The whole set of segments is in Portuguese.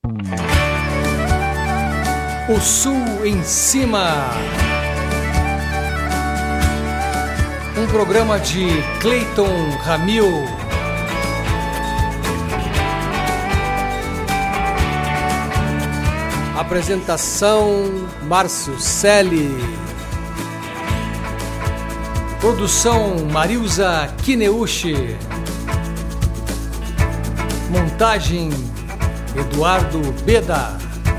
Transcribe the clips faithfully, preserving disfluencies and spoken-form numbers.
O Sul em Cima. Um programa de Cleiton Ramil. Apresentação Márcio Selle. Produção Marilza Kineuchi. Montagem Eduardo Beda.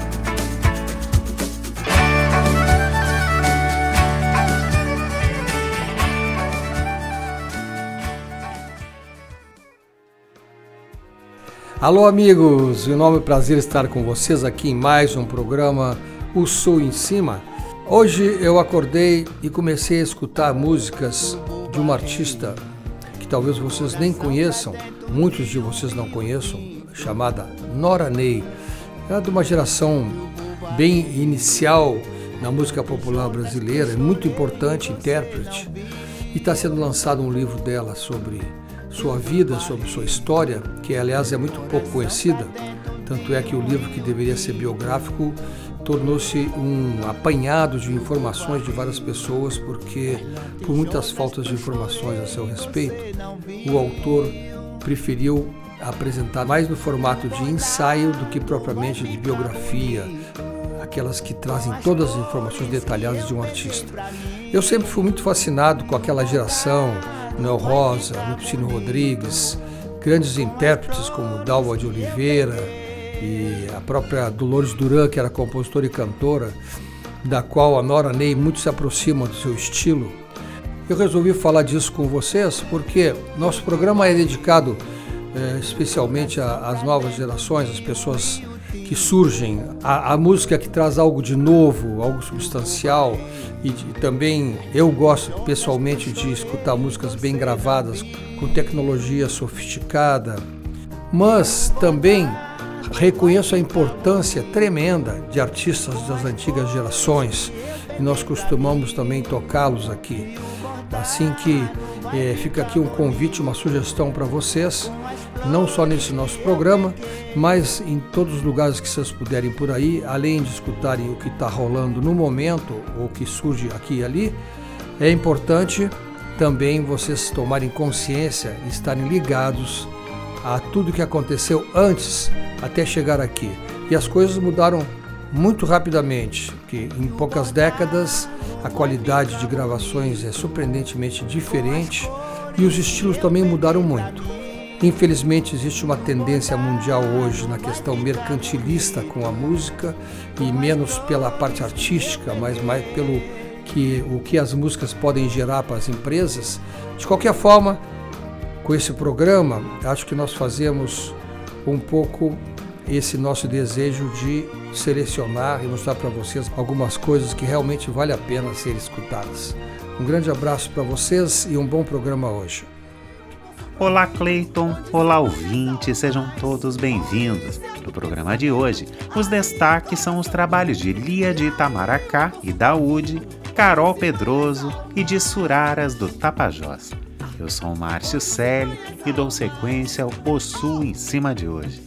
Alô amigos, um enorme prazer estar com vocês aqui em mais um programa O Sul em Cima. Hoje eu acordei e comecei a escutar músicas de uma artista que talvez vocês nem conheçam, muitos de vocês não conheçam, chamada Nora Ney. Ela é de uma geração bem inicial na música popular brasileira, é muito importante, intérprete, e está sendo lançado um livro dela sobre sua vida, sobre sua história, que aliás é muito pouco conhecida, tanto é que o livro, que deveria ser biográfico, tornou-se um apanhado de informações de várias pessoas, porque por muitas faltas de informações a seu respeito, o autor preferiu apresentar mais no formato de ensaio do que propriamente de biografia, aquelas que trazem todas as informações detalhadas de um artista. Eu sempre fui muito fascinado com aquela geração, Noel Rosa, Lupicínio Rodrigues, grandes intérpretes como Dalva de Oliveira e a própria Dolores Duran, que era compositora e cantora, da qual a Nora Ney muito se aproxima do seu estilo. Eu resolvi falar disso com vocês porque nosso programa é dedicado é, especialmente às novas gerações, às pessoas que surgem, a, a música que traz algo de novo, algo substancial, e, de, também eu gosto pessoalmente de escutar músicas bem gravadas, com tecnologia sofisticada, mas também reconheço a importância tremenda de artistas das antigas gerações, e nós costumamos também tocá-los aqui. Assim que eh, fica aqui um convite, uma sugestão para vocês, não só nesse nosso programa, mas em todos os lugares que vocês puderem por aí, além de escutarem o que está rolando no momento, ou que surge aqui e ali, é importante também vocês tomarem consciência e estarem ligados a tudo que aconteceu antes até chegar aqui. E as coisas mudaram muito rapidamente, que em poucas décadas a qualidade de gravações é surpreendentemente diferente e os estilos também mudaram muito. Infelizmente existe uma tendência mundial hoje na questão mercantilista com a música e menos pela parte artística, mas mais pelo que, o que as músicas podem gerar para as empresas. De qualquer forma, com esse programa, acho que nós fazemos um pouco esse nosso desejo de selecionar e mostrar para vocês algumas coisas que realmente vale a pena serem escutadas. Um grande abraço para vocês e um bom programa hoje. Olá Cleiton, olá ouvintes, sejam todos bem-vindos. No programa de hoje, os destaques são os trabalhos de Lia de Itamaracá e Daúde, Carol Pedroso e de Suraras do Tapajós. Eu sou o Márcio Selle e dou sequência ao O Sul em Cima de hoje.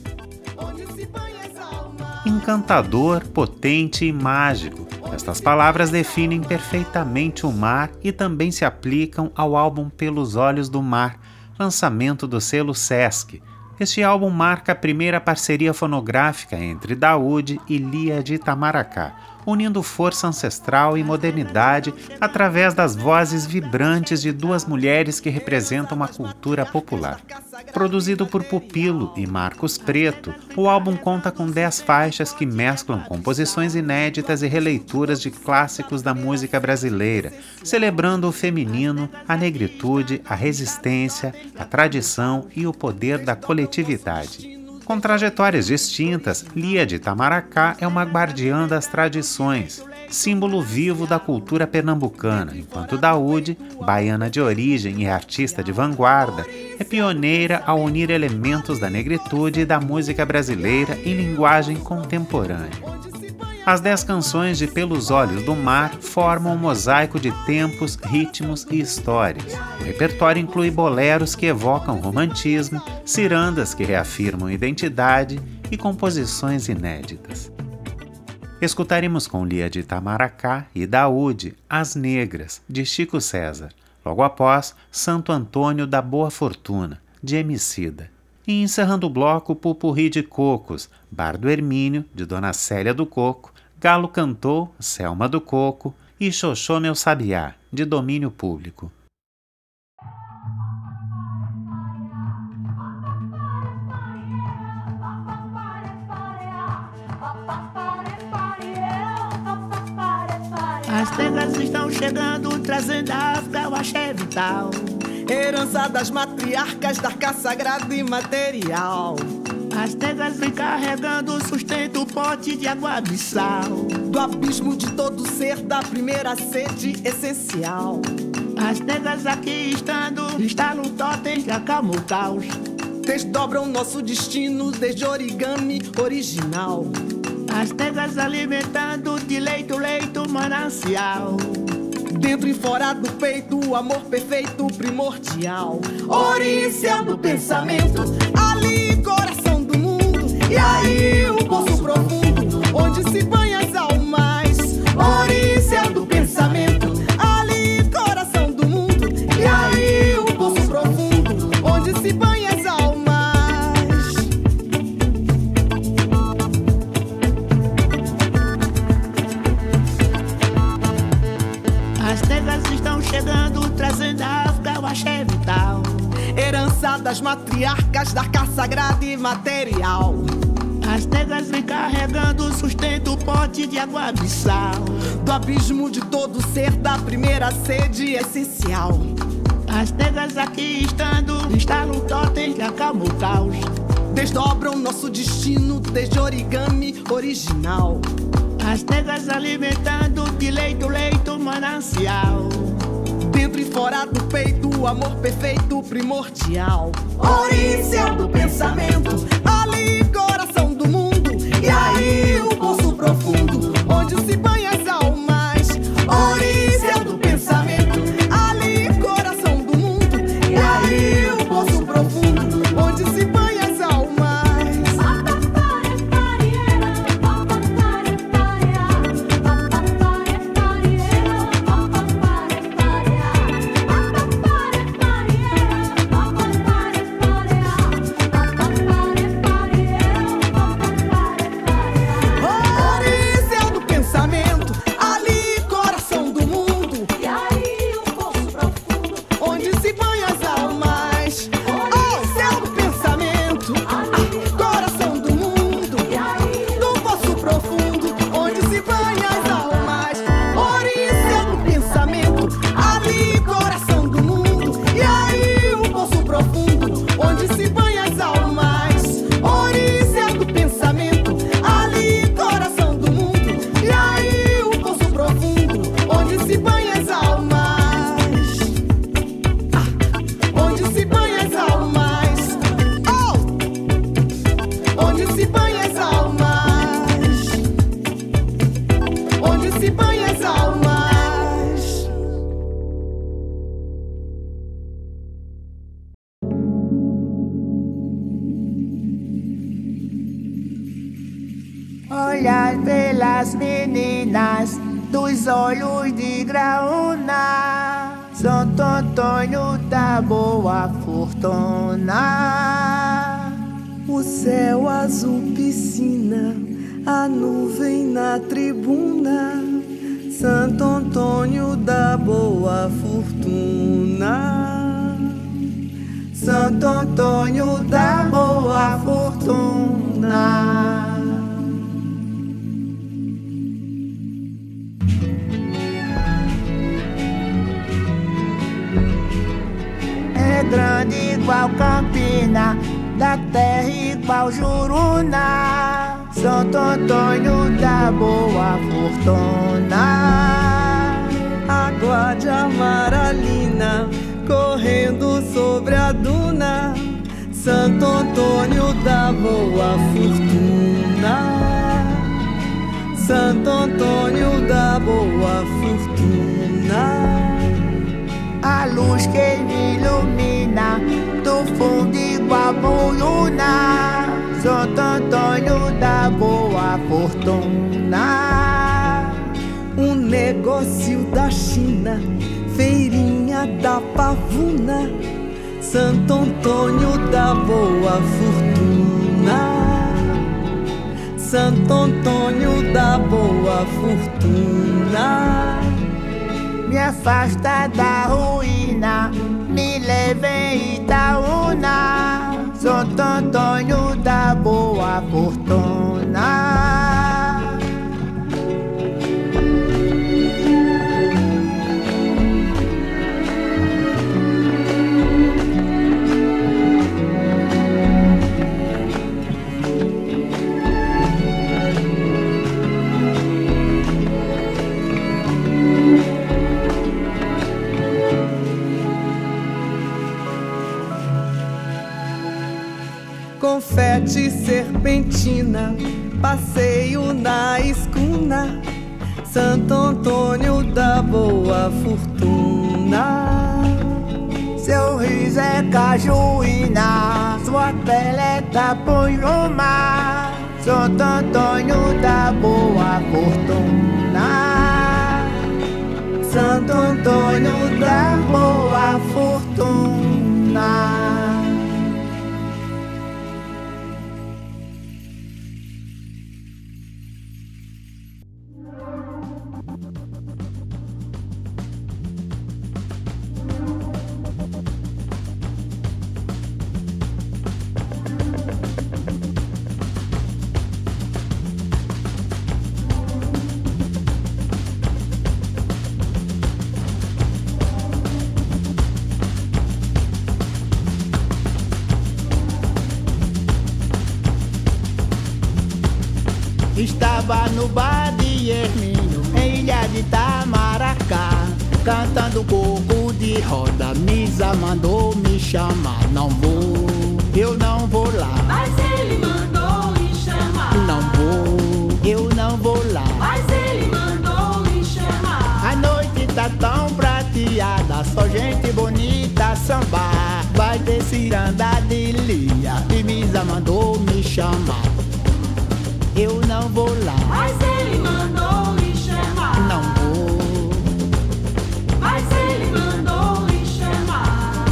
Encantador, potente e mágico. Estas palavras definem perfeitamente o mar e também se aplicam ao álbum Pelos Olhos do Mar, lançamento do selo Sesc. Este álbum marca a primeira parceria fonográfica entre Daúde e Lia de Itamaracá, unindo força ancestral e modernidade através das vozes vibrantes de duas mulheres que representam uma cultura popular. Produzido por Pupilo e Marcos Preto, o álbum conta com dez faixas que mesclam composições inéditas e releituras de clássicos da música brasileira, celebrando o feminino, a negritude, a resistência, a tradição e o poder da coletividade. Com trajetórias distintas, Lia de Itamaracá é uma guardiã das tradições, símbolo vivo da cultura pernambucana, enquanto Daúde, baiana de origem e artista de vanguarda, é pioneira ao unir elementos da negritude e da música brasileira em linguagem contemporânea. As dez canções de Pelos Olhos do Mar formam um mosaico de tempos, ritmos e histórias. O repertório inclui boleros que evocam romantismo, cirandas que reafirmam identidade, e composições inéditas. Escutaremos com Lia de Itamaracá e Daúde As Negras, de Chico César, logo após Santo Antônio da Boa Fortuna, de Emicida. E encerrando o bloco, Pupurri de Cocos, Bar do Hermínio, de Dona Célia do Coco, Galo Cantou, Selma do Coco e Xoxô Meu Sabiá, de domínio público. As negras estão chegando, trazendo a África o axé vital, herança das matriarcas da arca sagrada e material. As negras vêm carregando o sustento, pote de água abissal, do abismo de todo ser, da primeira sede essencial. As negras aqui estando, instalam totens, acalmam o caos, desdobram nosso destino desde origami original. As negras alimentando de leito, leito, manancial, dentro e fora do peito, o amor perfeito, primordial. Origem do pensamento, ali coração do mundo, e aí o poço profundo, onde se banha as almas. Origem do pensamento, ali coração do mundo, e aí o poço profundo, onde se banha as almas. As negras estão chegando, trazendo a África o axé vital, herança das matriarcas da arca sagrada e material. As negras vêm carregando o sustento, pote de água abissal, do abismo de todo ser, da primeira sede essencial. As negras aqui estando, instalam totens, acalmam o caos, desdobram nosso destino desde origami original. As negras alimentando de leito, leito, manancial, dentro e fora do peito, o amor perfeito, primordial. Origem do pensamento, ali coração do mundo, e aí o poço profundo, onde se banha as almas. Origem do pensamento, ali coração do mundo, e aí o poço profundo, onde se banha as almas. olhar pelas meninas dos olhos de graúna, Santo Antônio da Boa Fortuna. O céu azul piscina, a nuvem na tribuna, Santo Antônio da Boa Fortuna. Santo Antônio da Boa Fortuna. É grande igual Campina, da terra igual Juruna, Santo Antônio da Boa Fortuna. Água de amaralina correndo sobre a duna, Santo Antônio da Boa Fortuna. Santo Antônio da Boa Fortuna. A luz que me ilumina do fundo igual Buluna, Santo Antônio da Boa Fortuna. Um negócio da China, feirinha da Pavuna, Santo Antônio da Boa Fortuna. Santo Antônio da Boa Fortuna. Me afasta da ruína, me leve em Itaúna, Santo Antônio da Boa Fortuna. Confete serpentina, passeio na escuna, Santo Antônio da Boa Fortuna. Seu riso é cajuína, sua pele é tapunhuma, Santo Antônio da Boa Fortuna. Santo Antônio da Boa Fortuna. Estava no bar de Hermínio, em Ilha de Itamaracá, cantando coco de roda. Misa mandou me chamar, não vou, eu não vou lá. Mas ele mandou me chamar. Não vou, eu não vou lá. Mas ele mandou me chamar. A noite tá tão prateada, só gente bonita sambar. Vai ter ciranda de lia, e Misa mandou me chamar. Eu não vou lá. Mas ele mandou me chamar. Não vou. Mas ele mandou me chamar.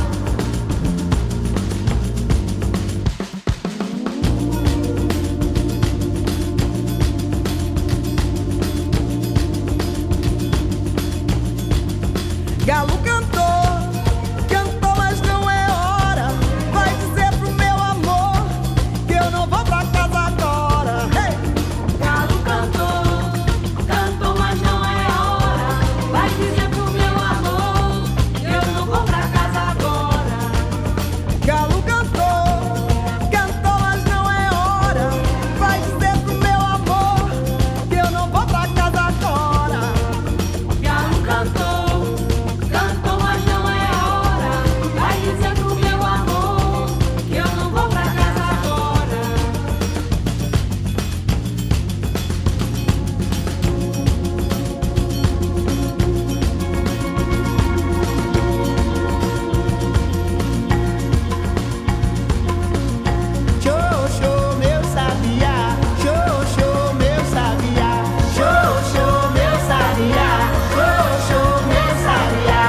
Galo cantou, cantou, mas não é hora. Vai dizer pro meu amor que eu não vou pra casa agora. Galo cantou, cantou, mas não é hora. Vai dizer pro meu amor que eu não vou pra casa agora. Galo cantou, cantou, mas não é hora. Vai dizer pro meu amor que eu não vou pra casa agora. Galo cantou, cantou, mas não é hora. Vai dizer pro meu amor que eu não vou pra casa agora. Show, show, meu sabiá. Show, show, meu sabiá. Show, show, meu sabiá. Show, show, meu sabiá.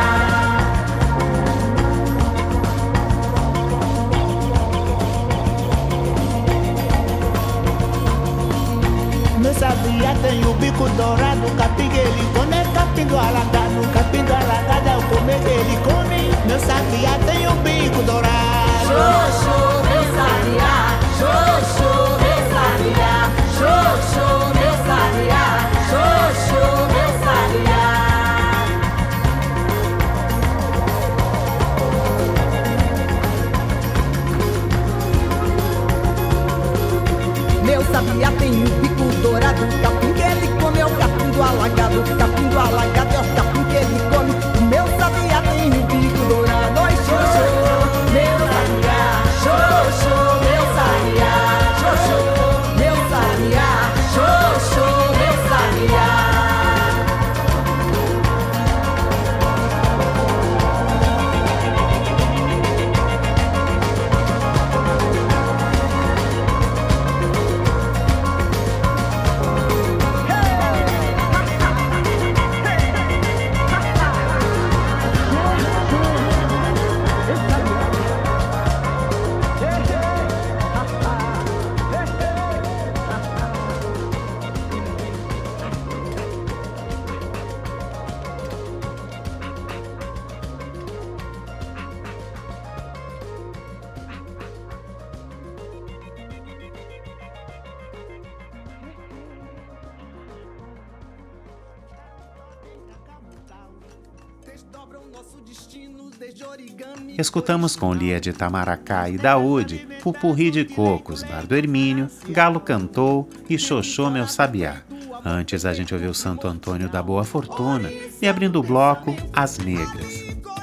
Meu sabiá tem o bico dourado, capim que ele come, é capim do alagado. Capim do alagado é o comer que ele come. Meu sabiá tem o bico dourado. Show, show, meu sabiá. Show, show, meu sabiá. Show, show, meu sabiá. Show, show, meu sabiá. Meu sabiá tem o bico dourado, o capim que ele come é o capim do alagado. O capim do alagado é o capim que ele come. O meu sabiá tem o bico dourado. Oi, show, show, meu sabiá. Show, show, meu sabiá. Show, show, meu sabiá. Show, show, meu sabiá. Escutamos com Lia de Itamaracá e Daúde, Pupurri de Cocos, Bar do Hermínio, Galo Cantou e Xoxô Meu Sabiá. Antes a gente ouviu Santo Antônio da Boa Fortuna e, abrindo o bloco, As Negras.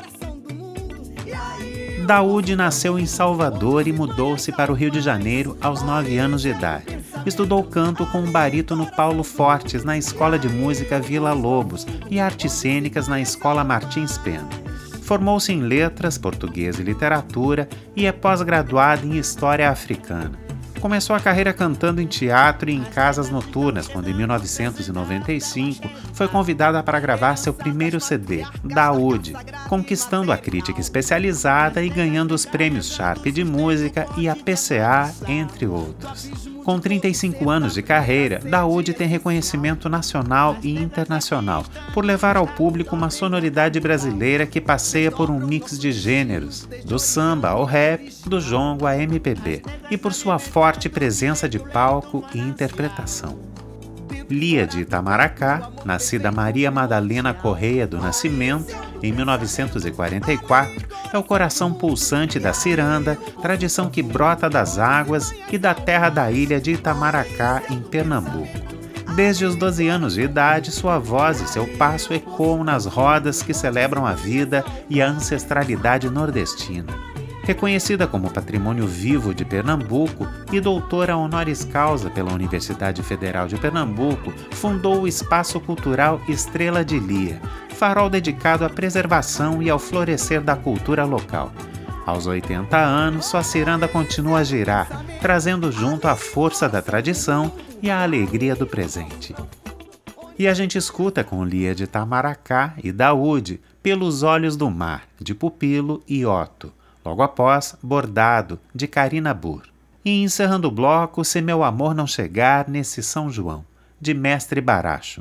Daúde nasceu em Salvador e mudou-se para o Rio de Janeiro aos nove anos de idade. Estudou canto com o barítono Paulo Fortes na Escola de Música Vila Lobos e artes cênicas na Escola Martins Pena. Formou-se em Letras, Português e Literatura e é pós-graduado em História Africana. Começou a carreira cantando em teatro e em casas noturnas, quando em mil novecentos e noventa e cinco foi convidada para gravar seu primeiro C D, Daúde, conquistando a crítica especializada e ganhando os prêmios Sharp de Música e a P C A, entre outros. Com trinta e cinco anos de carreira, Daúde tem reconhecimento nacional e internacional por levar ao público uma sonoridade brasileira que passeia por um mix de gêneros, do samba ao rap, do jongo à M P B, e por sua forte presença de palco e interpretação. Lia de Itamaracá, nascida Maria Madalena Correia do Nascimento, em mil novecentos e quarenta e quatro, é o coração pulsante da ciranda, tradição que brota das águas e da terra da ilha de Itamaracá, em Pernambuco. Desde os doze anos de idade, sua voz e seu passo ecoam nas rodas que celebram a vida e a ancestralidade nordestina. Reconhecida como Patrimônio Vivo de Pernambuco e doutora honoris causa pela Universidade Federal de Pernambuco, fundou o Espaço Cultural Estrela de Lia, farol dedicado à preservação e ao florescer da cultura local. Aos oitenta anos, sua ciranda continua a girar, trazendo junto a força da tradição e a alegria do presente. E a gente escuta com Lia de Itamaracá e Daúde, Pelos Olhos do Mar, de Pupilo e Otto. Logo após, Bordado, de Karina Burr. E encerrando o bloco, Se Meu Amor Não Chegar nesse São João, de Mestre Baracho.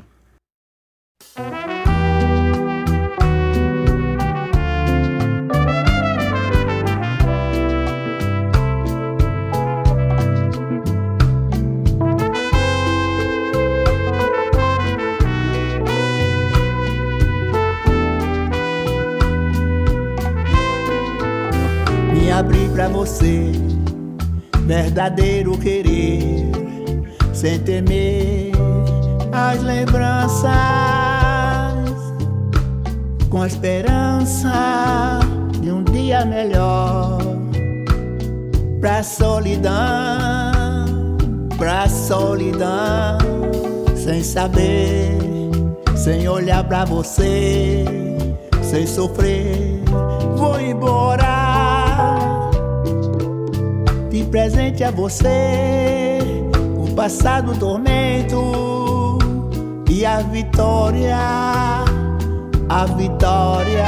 Me abri pra você, verdadeiro querer, sem temer as lembranças, com a esperança de um dia melhor. Pra solidão, pra solidão, sem saber, sem olhar pra você, sem sofrer, vou embora. De presente a você, o passado, o tormento e a vitória, a vitória.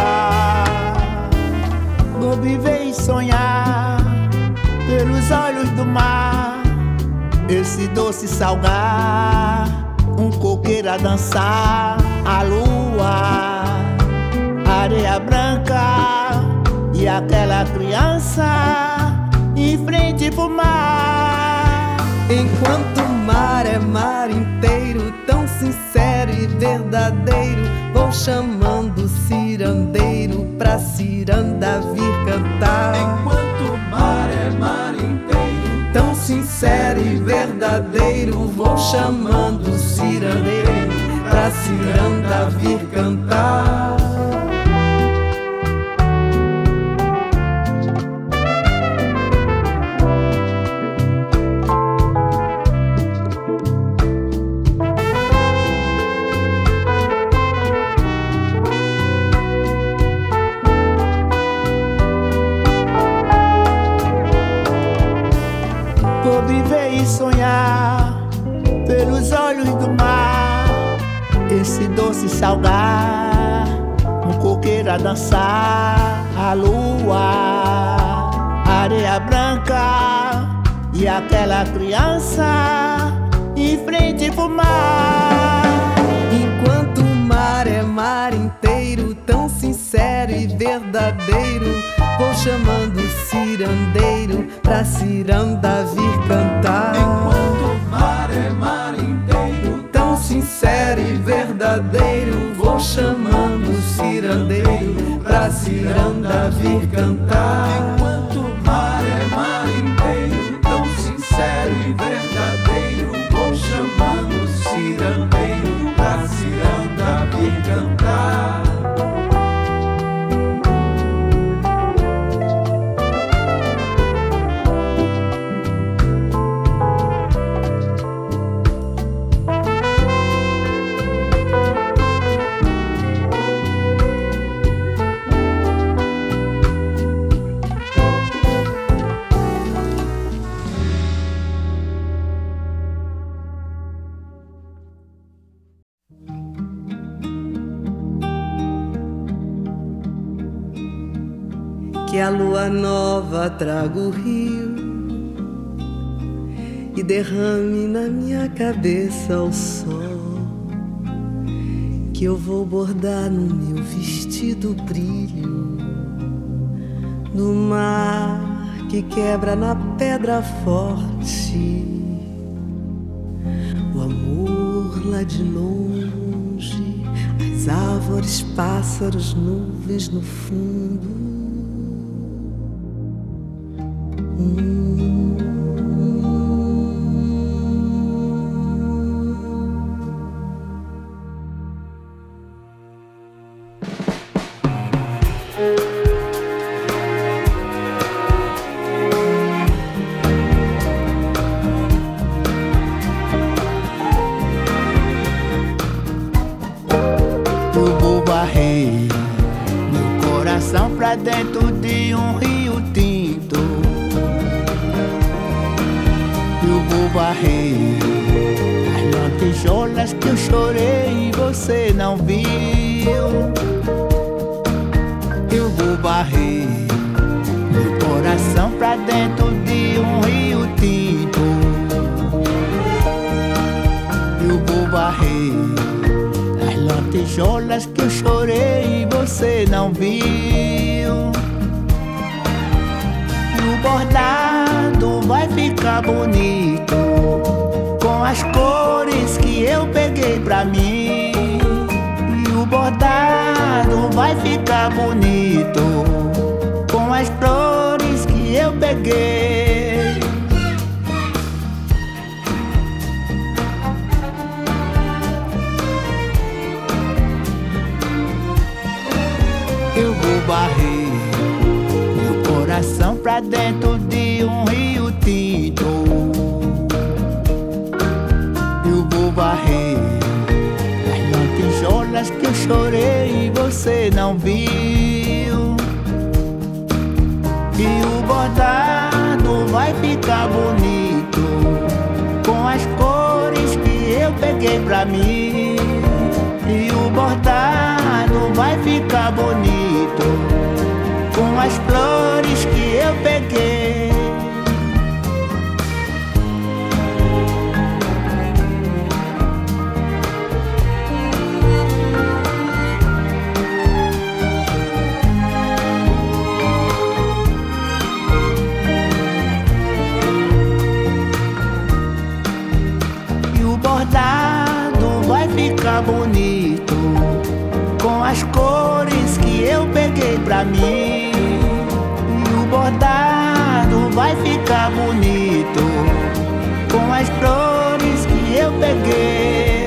Vou viver e sonhar pelos olhos do mar, esse doce salgar, um coqueiro a dançar, a lua, areia branca e aquela criança em frente pro mar. Enquanto o mar é mar inteiro, tão sincero e verdadeiro, vou chamando o cirandeiro pra ciranda vir cantar. Enquanto o mar é mar inteiro, tão sincero e verdadeiro, vou chamando o cirandeiro pra ciranda vir cantar. Vou viver e sonhar pelos olhos do mar, esse doce salgar, um coqueiro a dançar, a lua, areia branca e aquela criança em frente pro mar. Enquanto o mar é mar inteiro, tão sincero e verdadeiro, vou chamando o cirandeiro pra ciranda vir cantar. enquanto o mar é mar inteiro, Tão sincero e verdadeiro, vou chamando o cirandeiro pra ciranda vir cantar. Enquanto o mar é mar inteiro, tão sincero e verdadeiro, vou chamando o cirandeiro pra ciranda vir cantar. Que a lua nova traga o rio e derrame na minha cabeça o sol, que eu vou bordar no meu vestido o brilho do mar que quebra na pedra forte, o amor lá de longe, as árvores, pássaros, nuvens no fundo. Eu vou varrer meu coração pra dentro de um rio tinto. Eu vou varrer as lantejoulas que eu chorei e você não viu. Eu vou varrer meu coração pra dentro de um rio tinto. Eu vou varrer as lantejoulas que eu chorei e você não viu. O bordado vai ficar bonito com as cores que eu peguei pra mim. E o bordado vai ficar bonito com as flores que eu peguei. Eu vou varrer meu coração pra dentro de um rio tinto. Eu vou varrer as lantejoulas que eu chorei e você não viu. E o bordado vai ficar bonito com as cores que eu peguei pra mim. E o bordado vai ficar bonito com as flores que eu peguei. E o bordado vai ficar bonito com as cores que eu peguei pra mim. E o bordado vai ficar bonito com as flores que eu peguei.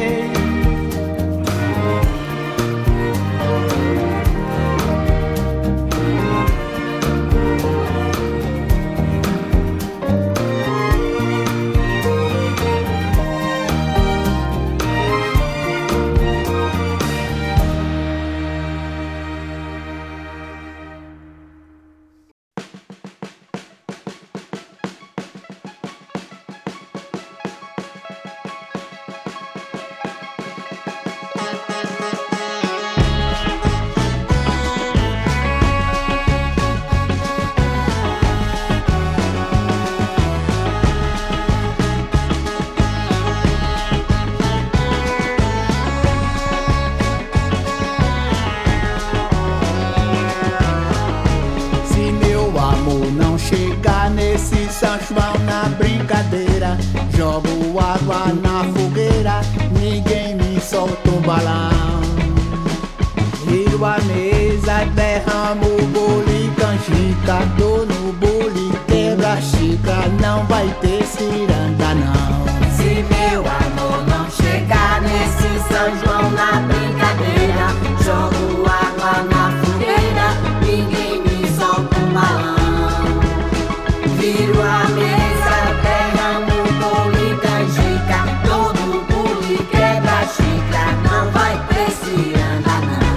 São João na brincadeira, jogo água na fogueira, ninguém me solta um balão. Viro a mesa, dez derramo o bule, canjica, dou no bule, quebra xícara, não vai ter ciranda não. Se meu amor não chegar nesse São João na brincadeira, jogo água na fogueira, ninguém me solta um balão. Viro a mesa, derramo o bule, canjica, todo bule, quebra xícara, não vai ter ciranda não.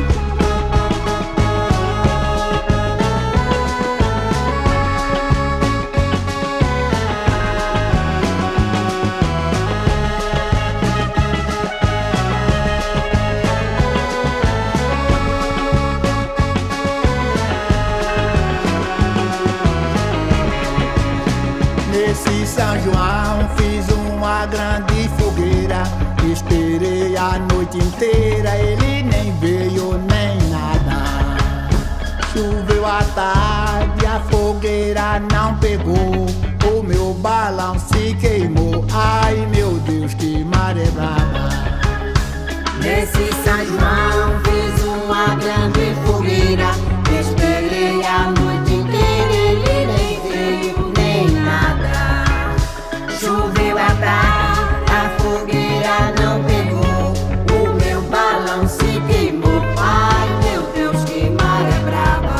Nesse São João fiz uma grande fogueira, esperei a noite inteira, ele nem veio nem nada. Choveu à tarde, a fogueira não pegou, o meu balão se queimou, ai meu Deus, que maré brava. Nesse São João fiz uma grande fogueira, esperei a noite inteira, ele nem veio nem nada. Choveu a tarde, a fogueira não pegou, o meu balão se queimou, ai meu Deus, que maré brava.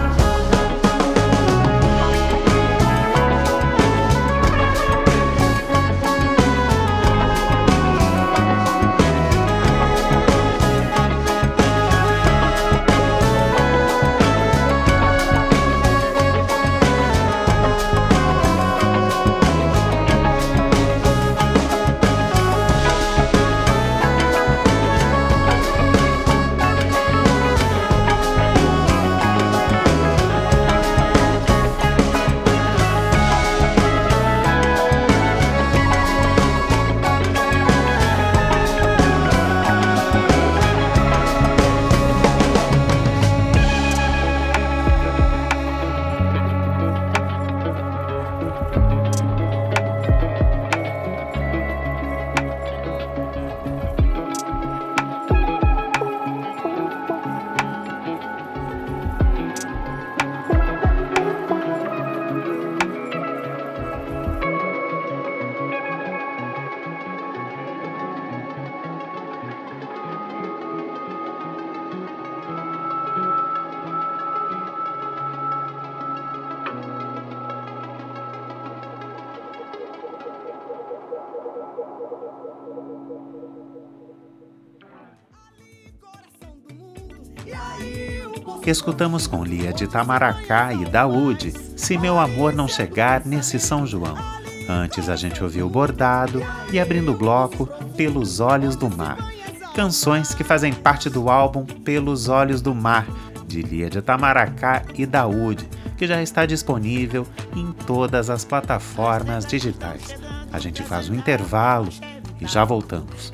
Escutamos com Lia de Itamaracá e Daúde, Se Meu Amor Não Chegar Nesse São João. Antes a gente ouviu Bordado e, abrindo o bloco, Pelos Olhos do Mar. Canções que fazem parte do álbum Pelos Olhos do Mar, de Lia de Itamaracá e Daúde, que já está disponível em todas as plataformas digitais. A gente faz um intervalo e já voltamos.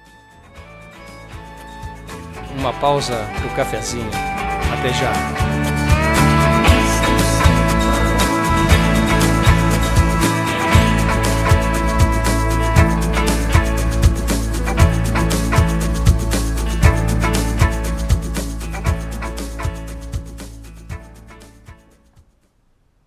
Uma pausa pro cafezinho. Até já.